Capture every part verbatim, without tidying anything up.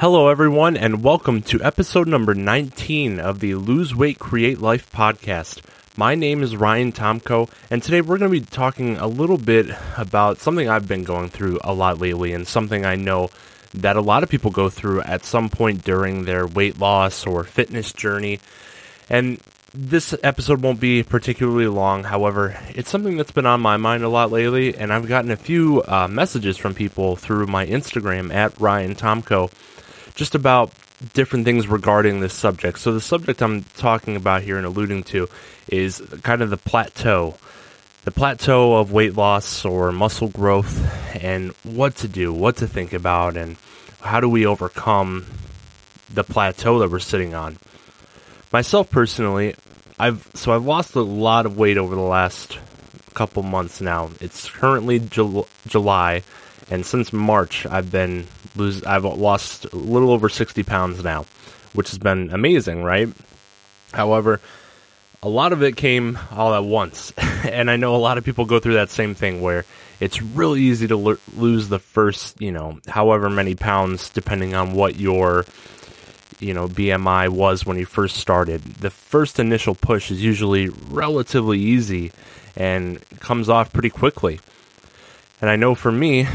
Hello, everyone, and welcome to episode number nineteen of the Lose Weight, Create Life podcast. My name is Ryan Tomko, and today we're going to be talking a little bit about something I've been going through a lot lately, and something I know that a lot of people go through at some point during their weight loss or fitness journey. And this episode won't be particularly long, however, it's something that's been on my mind a lot lately, and I've gotten a few uh, messages from people through my Instagram at Ryan Tomko, just about different things regarding this subject. So the subject I'm talking about here and alluding to is kind of the plateau. The plateau of weight loss or muscle growth, and what to do, what to think about, and how do we overcome the plateau that we're sitting on. Myself personally, I've so I've lost a lot of weight over the last couple months now. It's currently Jul- July, and since March I've been lose I've lost a little over sixty pounds now, which has been amazing, right? However, a lot of it came all at once, and I know a lot of people go through that same thing where it's really easy to lo- lose the first, you know, however many pounds, depending on what your you know, B M I was when you first started. The first initial push is usually relatively easy and comes off pretty quickly. And I know for me,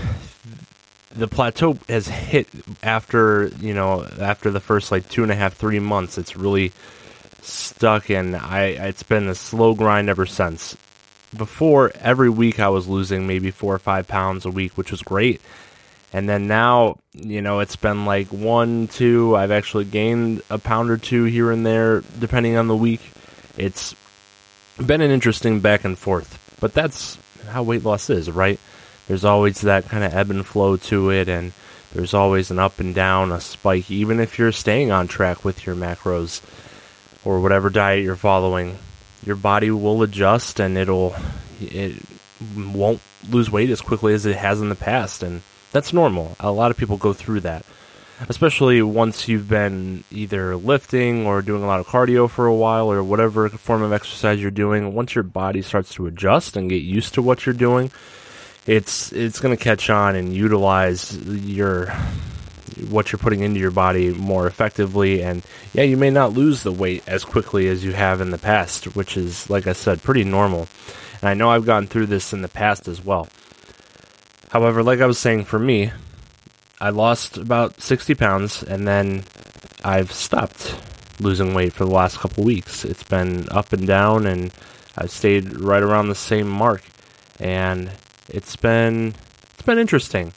the plateau has hit after, you know, after the first like two and a half, three months. It's really stuck, and I, it's been a slow grind ever since. Before, every week I was losing maybe four or five pounds a week, which was great. And then now, you know, it's been like one, two, I've actually gained a pound or two here and there, depending on the week. It's been an interesting back and forth, but that's how weight loss is, right? There's always that kind of ebb and flow to it, and there's always an up and down, a spike, even if you're staying on track with your macros or whatever diet you're following. Your body will adjust, and it'll, it won't lose weight as quickly as it has in the past, and that's normal. A lot of people go through that, especially once you've been either lifting or doing a lot of cardio for a while or whatever form of exercise you're doing. Once your body starts to adjust and get used to what you're doing, it's it's going to catch on and utilize your what you're putting into your body more effectively. And yeah, you may not lose the weight as quickly as you have in the past, which is, like I said, pretty normal. And I know I've gone through this in the past as well. However, like I was saying, for me, I lost about sixty pounds, and then I've stopped losing weight for the last couple weeks. It's been up and down, and I've stayed right around the same mark, and it's been it's been interesting.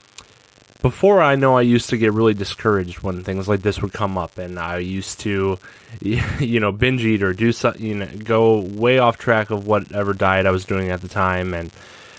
Before, I know I used to get really discouraged when things like this would come up, and I used to, you know, binge eat or do something, you know, go way off track of whatever diet I was doing at the time, and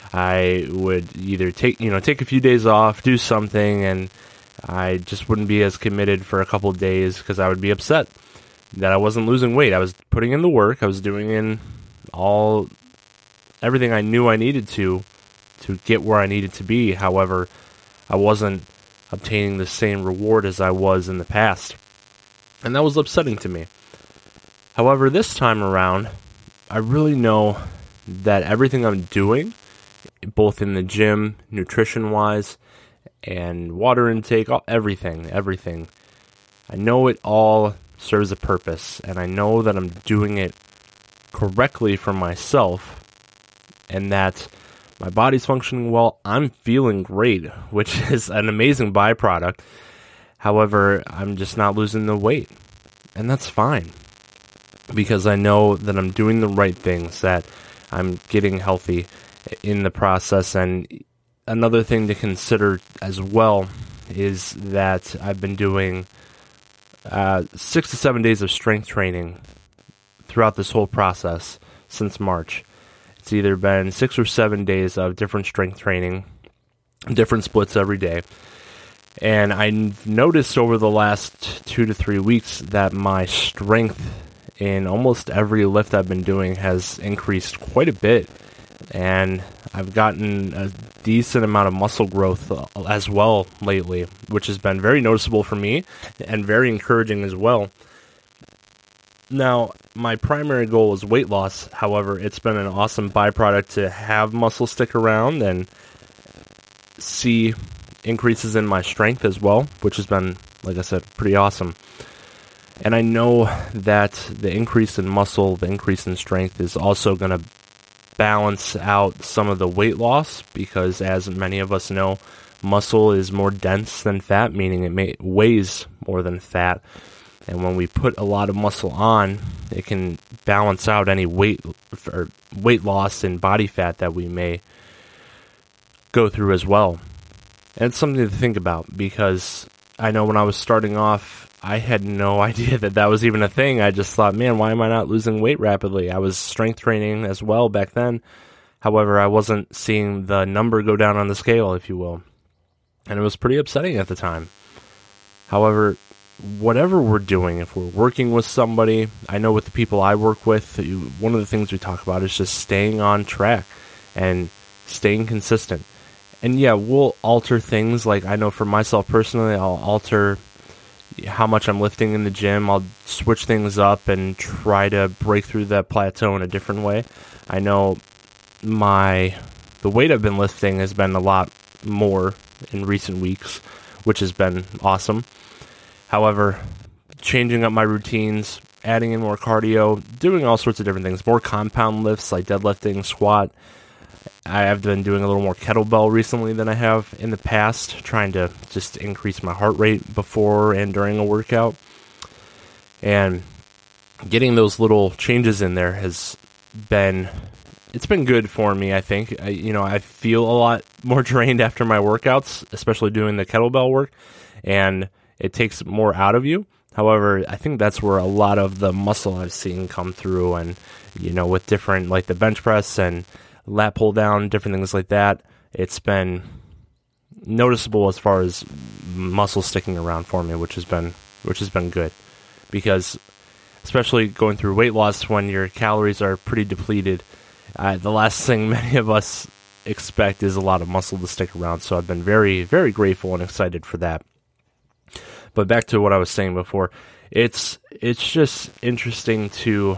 I would either take, you know, take a few days off, do something, and I just wouldn't be as committed for a couple of days because I would be upset that I wasn't losing weight. I was putting in the work. I was doing in all, everything I knew I needed to, to get where I needed to be. However, I wasn't obtaining the same reward as I was in the past, and that was upsetting to me. However, this time around, I really know that everything I'm doing, both in the gym, nutrition-wise, and water intake, all, everything, everything. I know it all serves a purpose, and I know that I'm doing it correctly for myself, and that my body's functioning well. I'm feeling great, which is an amazing byproduct. However, I'm just not losing the weight, and that's fine, because I know that I'm doing the right things, that I'm getting healthy in the process. And another thing to consider as well is that I've been doing uh, six to seven days of strength training throughout this whole process since March. It's either been six or seven days of different strength training, different splits every day. And I've noticed over the last two to three weeks that my strength in almost every lift I've been doing has increased quite a bit. And I've gotten a decent amount of muscle growth as well lately, which has been very noticeable for me and very encouraging as well. Now, my primary goal is weight loss. However, it's been an awesome byproduct to have muscle stick around and see increases in my strength as well, which has been like I said, pretty awesome. And I know that the increase in muscle, the increase in strength is also going to balance out some of the weight loss, because as many of us know, muscle is more dense than fat, meaning it may, weighs more than fat. And when we put a lot of muscle on, it can balance out any weight or weight loss and body fat that we may go through as well. And it's something to think about, because I know when I was starting off, I had no idea that that was even a thing. I just thought, man, why am I not losing weight rapidly? I was strength training as well back then. However, I wasn't seeing the number go down on the scale, if you will. And it was pretty upsetting at the time. However, whatever we're doing, if we're working with somebody, I know with the people I work with, one of the things we talk about is just staying on track and staying consistent. And yeah, we'll alter things. Like I know for myself personally, I'll alter how much I'm lifting in the gym. I'll switch things up and try to break through that plateau in a different way. I know my the weight I've been lifting has been a lot more in recent weeks, which has been awesome. However, changing up my routines, adding in more cardio, doing all sorts of different things, more compound lifts like deadlifting, squat. I have been doing a little more kettlebell recently than I have in the past, trying to just increase my heart rate before and during a workout. And getting those little changes in there has been, it's been good for me, I think. I, you know, I feel a lot more drained after my workouts, especially doing the kettlebell work, and it takes more out of you. However, I think that's where a lot of the muscle I've seen come through, and, you know, with different, like the bench press and lat pull down, different things like that, it's been noticeable as far as muscle sticking around for me, which has been which has been good, because especially going through weight loss when your calories are pretty depleted, uh, the last thing many of us expect is a lot of muscle to stick around. So I've been very, very grateful and excited for that. But back to what I was saying before, it's it's just interesting to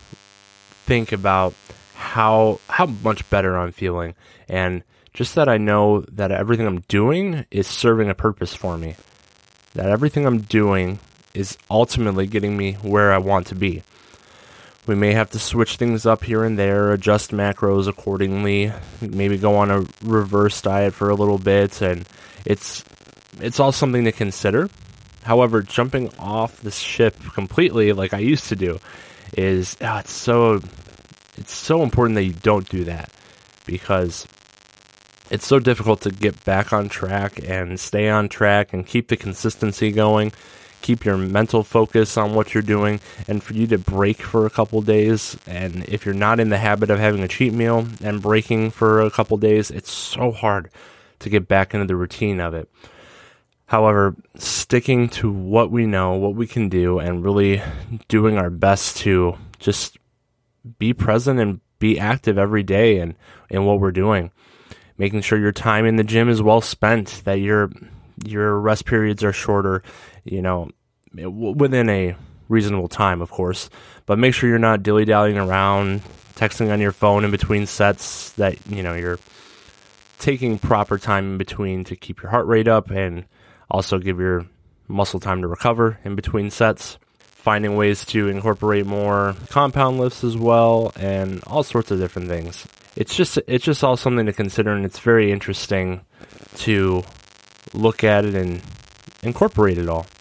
think about how how much better I'm feeling, and just that I know that everything I'm doing is serving a purpose for me, that everything I'm doing is ultimately getting me where I want to be. We may have to switch things up here and there, adjust macros accordingly, maybe go on a reverse diet for a little bit, and it's it's all something to consider. However, jumping off this ship completely like I used to do is oh, it's so It's so important that you don't do that, because it's so difficult to get back on track and stay on track and keep the consistency going, keep your mental focus on what you're doing, and for you to break for a couple days. And if you're not in the habit of having a cheat meal and breaking for a couple days, it's so hard to get back into the routine of it. However, sticking to what we know, what we can do, and really doing our best to just be present and be active every day in, in what we're doing. Making sure your time in the gym is well spent, that your your rest periods are shorter, you know, within a reasonable time, of course. But make sure you're not dilly-dallying around, texting on your phone in between sets, that, you know, you're taking proper time in between to keep your heart rate up and also give your muscle time to recover in between sets. Finding ways to incorporate more compound lifts as well, and all sorts of different things. It's just it's just all something to consider, and it's very interesting to look at it and incorporate it all.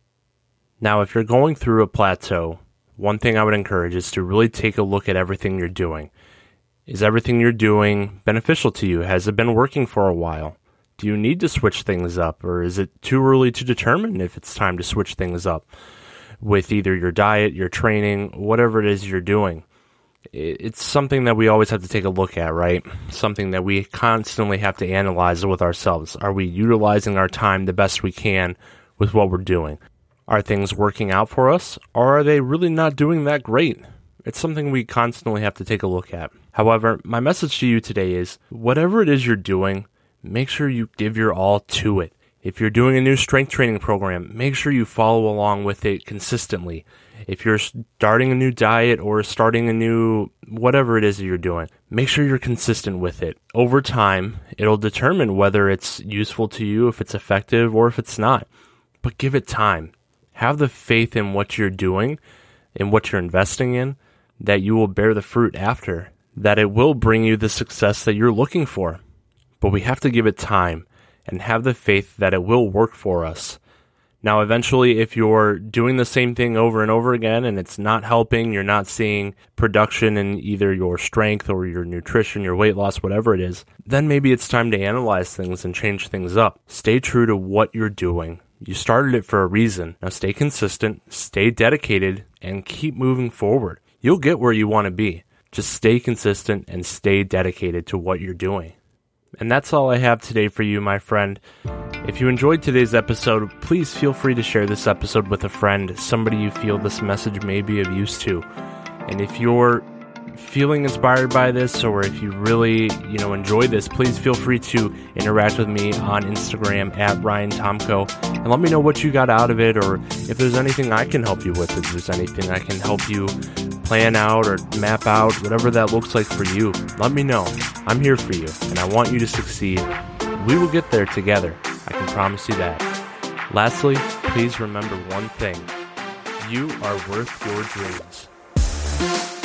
Now, if you're going through a plateau, one thing I would encourage is to really take a look at everything you're doing. Is everything you're doing beneficial to you? Has it been working for a while? Do you need to switch things up, or is it too early to determine if it's time to switch things up with either your diet, your training, whatever it is you're doing? It's something that we always have to take a look at, right? Something that we constantly have to analyze with ourselves. Are we utilizing our time the best we can with what we're doing? Are things working out for us, or are they really not doing that great? It's something we constantly have to take a look at. However, my message to you today is, whatever it is you're doing, make sure you give your all to it. If you're doing a new strength training program, make sure you follow along with it consistently. If you're starting a new diet or starting a new whatever it is that you're doing, make sure you're consistent with it. Over time, it'll determine whether it's useful to you, if it's effective, or if it's not. but give it time. Have the faith in what you're doing, in what you're investing in, that you will bear the fruit after, that it will bring you the success that you're looking for. But we have to give it time and have the faith that it will work for us. Now, eventually, if you're doing the same thing over and over again and it's not helping, you're not seeing production in either your strength or your nutrition, your weight loss, whatever it is, then maybe it's time to analyze things and change things up. Stay true to what you're doing. You started it for a reason. Now stay consistent, stay dedicated, and keep moving forward. You'll get where you want to be. Just stay consistent and stay dedicated to what you're doing. And that's all I have today for you, my friend. If you enjoyed today's episode, please feel free to share this episode with a friend, somebody you feel this message may be of use to. And if you're feeling inspired by this, or if you really, you know, enjoy this, please feel free to interact with me on Instagram at Ryan Tomko and let me know what you got out of it, or if there's anything I can help you with, if there's anything I can help you plan out or map out, whatever that looks like for you. Let me know. I'm here for you, and I want you to succeed. We will get there together. I can promise you that. Lastly, please remember one thing. You are worth your dreams.